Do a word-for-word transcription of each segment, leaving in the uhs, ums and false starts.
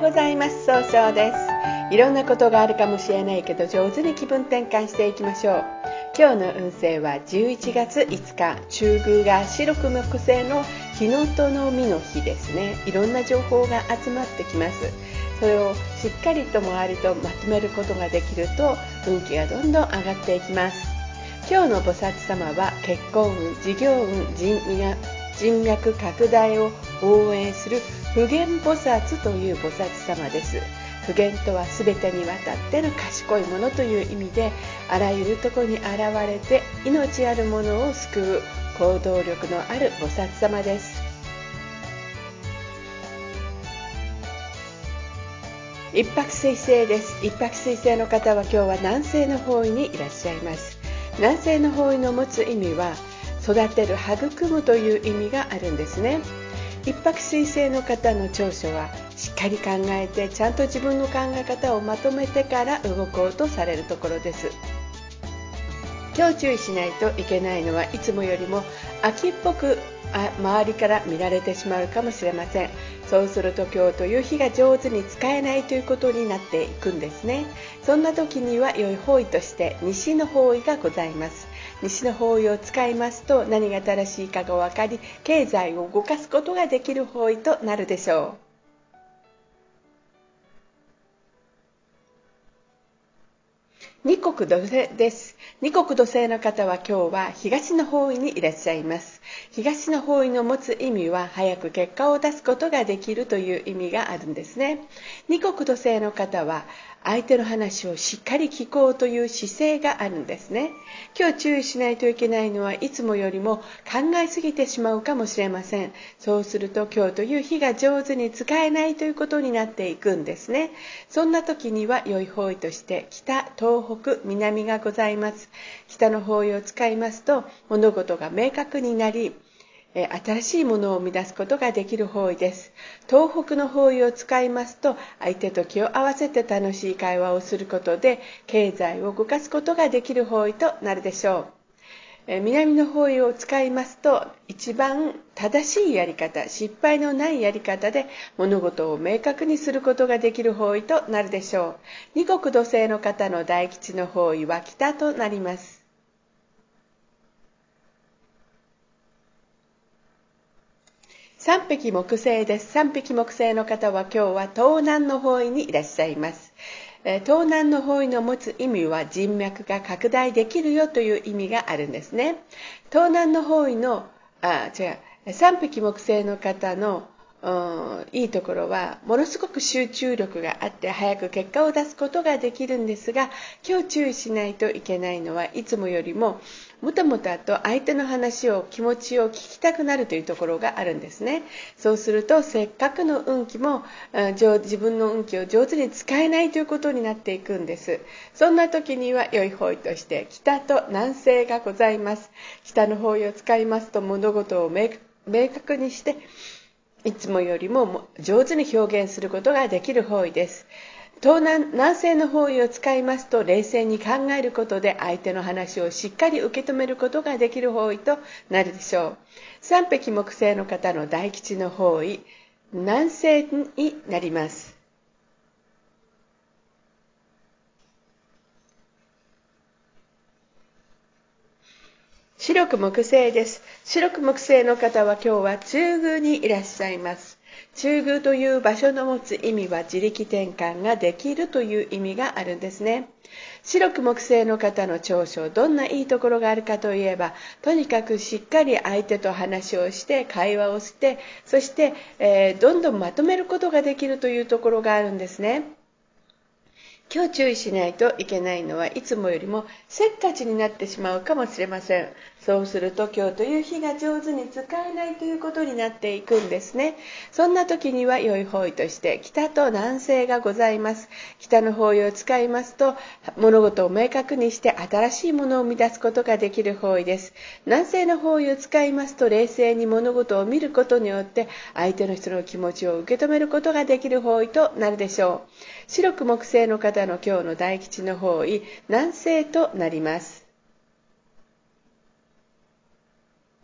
ございます。総称です。いろんなことがあるかもしれないけど、上手に気分転換していきましょう。今日の運勢はじゅういちがついつか、中宮が白く木星の日のとのみの日ですね。いろんな情報が集まってきます。それをしっかりと周りとまとめることができると、運気がどんどん上がっていきます。今日の菩薩様は結婚運、事業運、人脈人脈拡大を応援する普賢菩薩という菩薩様です。普賢とは全てにわたっての賢いものという意味で、あらゆるところに現れて命あるものを救う行動力のある菩薩様です。一泊水星です。一泊水星の方は今日は南西の方位にいらっしゃいます。南西の方位の持つ意味は、育てる、育むという意味があるんですね。一泊水星の方の長所は、しっかり考えてちゃんと自分の考え方をまとめてから動こうとされるところです。今日注意しないといけないのは、いつもよりも秋っぽく周りから見られてしまうかもしれません。そうすると今日という日が上手に使えないということになっていくんですね。そんな時には良い方位として西の方位がございます。西の方位を使いますと、何が正しいかが分かり、経済を動かすことができる方位となるでしょう。二国土星です。二国土星の方は今日は東の方位にいらっしゃいます。東の方位の持つ意味は、早く結果を出すことができるという意味があるんですね。二国土星の方は、相手の話をしっかり聞こうという姿勢があるんですね。今日注意しないといけないのは、いつもよりも考えすぎてしまうかもしれません。そうすると今日という日が上手に使えないということになっていくんですね。そんな時には良い方位として北、東北、南がございます。北の方位を使いますと、物事が明確になり、新しいものを生み出すことができる方位です。東北の方位を使いますと、相手と気を合わせて楽しい会話をすることで、経済を動かすことができる方位となるでしょう。南の方位を使いますと、一番正しいやり方、失敗のないやり方で物事を明確にすることができる方位となるでしょう。二国土星の方の大吉の方位は北となります。三匹木星です。三匹木星の方は今日は東南の方位にいらっしゃいます。東南の方位の持つ意味は、人脈が拡大できるよという意味があるんですね。東南の方位の、あ、違う、三匹木星の方のいいところは、ものすごく集中力があって早く結果を出すことができるんですが、今日注意しないといけないのは、いつもよりももたもたと相手の話を、気持ちを聞きたくなるというところがあるんですね。そうするとせっかくの運気も自分の運気を上手に使えないということになっていくんです。そんな時には良い方位として北と南西がございます。北の方位を使いますと、物事を明確にしていつもよりも上手に表現することができる方位です。東南、南西の方位を使いますと、冷静に考えることで相手の話をしっかり受け止めることができる方位となるでしょう。三匹木星の方の大吉の方位、南西になります。白く木星です。白く木星の方は今日は中宮にいらっしゃいます。中宮という場所の持つ意味は、自力転換ができるという意味があるんですね。白く木星の方の長所、どんないいところがあるかといえば、とにかくしっかり相手と話をして会話をして、そして、えー、どんどんまとめることができるというところがあるんですね。今日注意しないといけないのは、いつもよりもせっかちになってしまうかもしれません。そうすると今日という日が上手に使えないということになっていくんですね。そんな時には良い方位として北と南西がございます。北の方位を使いますと、物事を明確にして新しいものを生み出すことができる方位です。南西の方位を使いますと、冷静に物事を見ることによって相手の人の気持ちを受け止めることができる方位となるでしょう。白く木星の方の今日の大吉の方位、南西となります。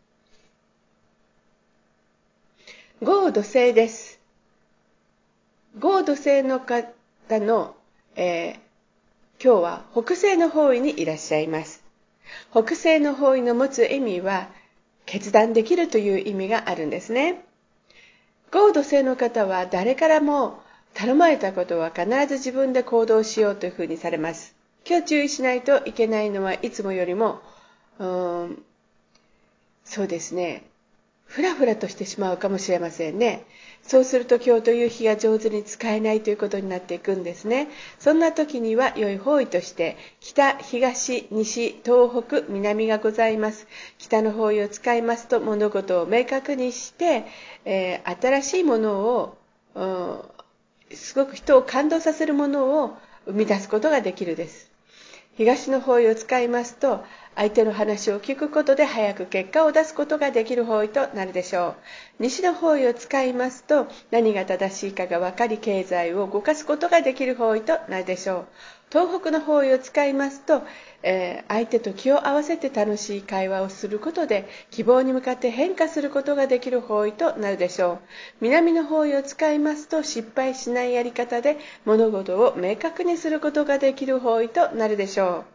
豪土星です。 合土星の方の、えー、今日は北西の方位にいらっしゃいます。北西の方位の持つ意味は決断できるという意味があるんですね。合土星の方は誰からも頼まれたことは必ず自分で行動しようというふうにされます。今日注意しないといけないのはいつもよりもうーんそうですねふらふらとしてしまうかもしれませんね。そうすると今日という日が上手に使えないということになっていくんですね。そんな時には良い方位として北、東、西、東北、南がございます。北の方位を使いますと物事を明確にして、えー、新しいものを、うん、すごく人を感動させるものを生み出すことができるです。東の方位を使いますと相手の話を聞くことで早く結果を出すことができる方位となるでしょう。西の方位を使いますと何が正しいかが分かり経済を動かすことができる方位となるでしょう。東北の方位を使いますと、えー、相手と気を合わせて楽しい会話をすることで希望に向かって変化することができる方位となるでしょう。南の方位を使いますと失敗しないやり方で物事を明確にすることができる方位となるでしょう。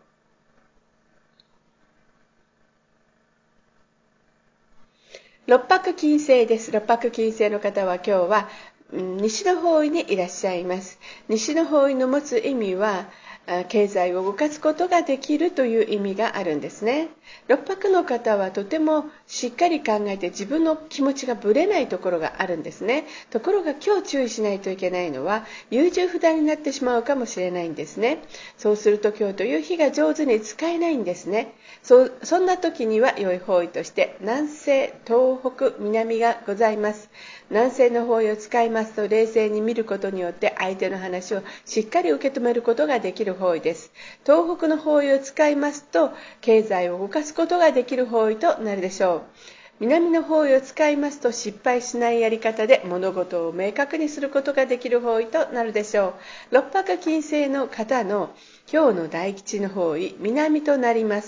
六白金星です。六白金星の方は今日は、うん、西の方位にいらっしゃいます。西の方位の持つ意味は経済を動かすことができるという意味があるんですね。六白の方はとてもしっかり考えて自分の気持ちがぶれないところがあるんですね。ところが今日注意しないといけないのは優柔不断になってしまうかもしれないんですね。そうすると今日という日が上手に使えないんですね。そ, そんな時には良い方位として南西、東北、南がございます。南西の方位を使いますと冷静に見ることによって相手の話をしっかり受け止めることができる方位です。東北の方位を使いますと経済を動かすことができる方位となるでしょう。南の方位を使いますと失敗しないやり方で物事を明確にすることができる方位となるでしょう。六白金星の方の今日の大吉の方位、南となります。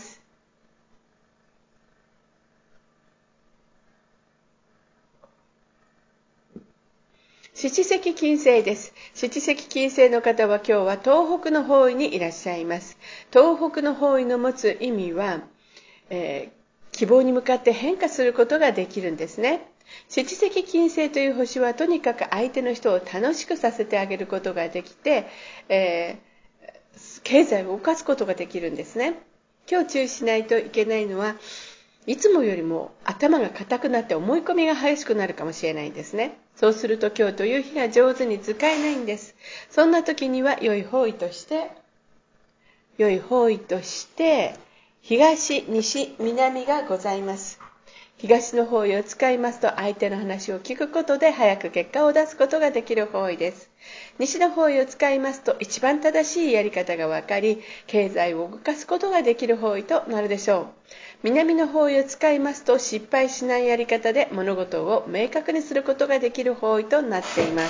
七石金星です。七石金星の方は今日は東北の方位にいらっしゃいます。東北の方位の持つ意味は、えー、希望に向かって変化することができるんですね。七石金星という星はとにかく相手の人を楽しくさせてあげることができて、えー、経済を動かすことができるんですね。今日注意しないといけないのはいつもよりも頭が硬くなって思い込みが激しくなるかもしれないんですね。そうすると今日という日が上手に使えないんです。そんな時には良い方位として良い方位として東、西、南がございます。東の方位を使いますと相手の話を聞くことで早く結果を出すことができる方位です。西の方位を使いますと一番正しいやり方が分かり経済を動かすことができる方位となるでしょう。南の方位を使いますと失敗しないやり方で物事を明確にすることができる方位となっています。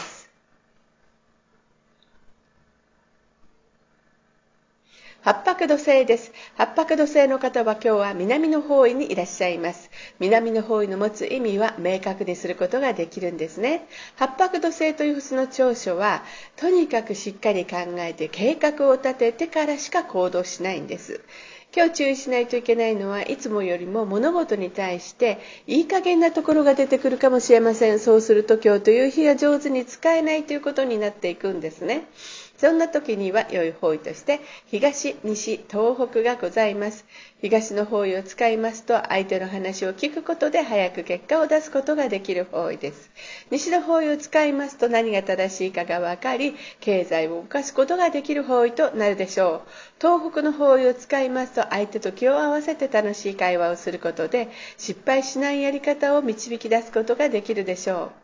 八白土星です。八白土星の方は今日は南の方位にいらっしゃいます。南の方位の持つ意味は明確にすることができるんですね。八白土星という星の長所はとにかくしっかり考えて計画を立ててからしか行動しないんです。今日注意しないといけないのはいつもよりも物事に対していい加減なところが出てくるかもしれません。そうすると今日という日が上手に使えないということになっていくんですね。そんな時には良い方位として東、西、東北がございます。東の方位を使いますと相手の話を聞くことで早く結果を出すことができる方位です。西の方位を使いますと何が正しいかが分かり経済を動かすことができる方位となるでしょう。東北の方位を使いますと相手と気を合わせて楽しい会話をすることで失敗しないやり方を導き出すことができるでしょう。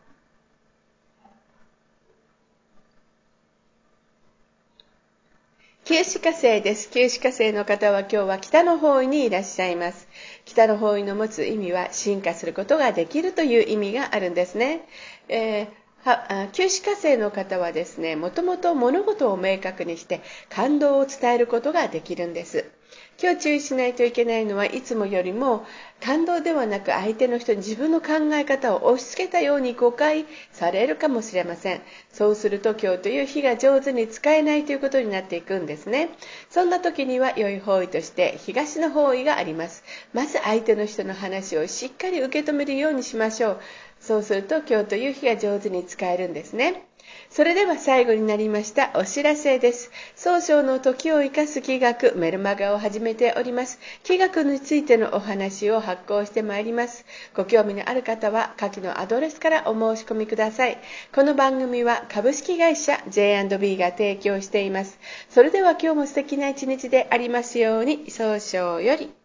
九死火星です。九死火星の方は今日は北の方位にいらっしゃいます。北の方位の持つ意味は進化することができるという意味があるんですね。えー、九死火星の方はですね、もともと物事を明確にして感動を伝えることができるんです。 今日注意しないといけないのはいつもよりも感動ではなく相手の人に自分の考え方を押し付けたように誤解されるかもしれません。そうすると今日という日が上手に使えないということになっていくんですね。そんな時には良い方位として東の方位があります。まず相手の人の話をしっかり受け止めるようにしましょう。そうすると今日という日が上手に使えるんですね。それでは最後になりましたお知らせです。早々の時を生かす気学メルマガを始めております。気学についてのお話を発行してまいります。ご興味のある方は下記のアドレスからお申し込みください。この番組は株式会社 ジェイアンドビー が提供しています。それでは今日も素敵な一日でありますように。早々より。